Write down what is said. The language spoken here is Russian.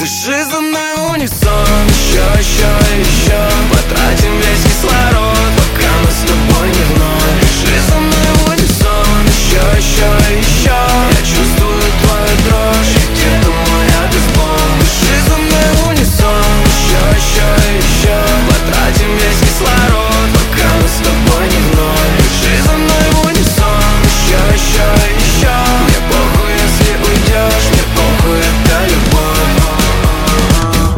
Пиши за мной в унисон еще, еще, еще. Потратил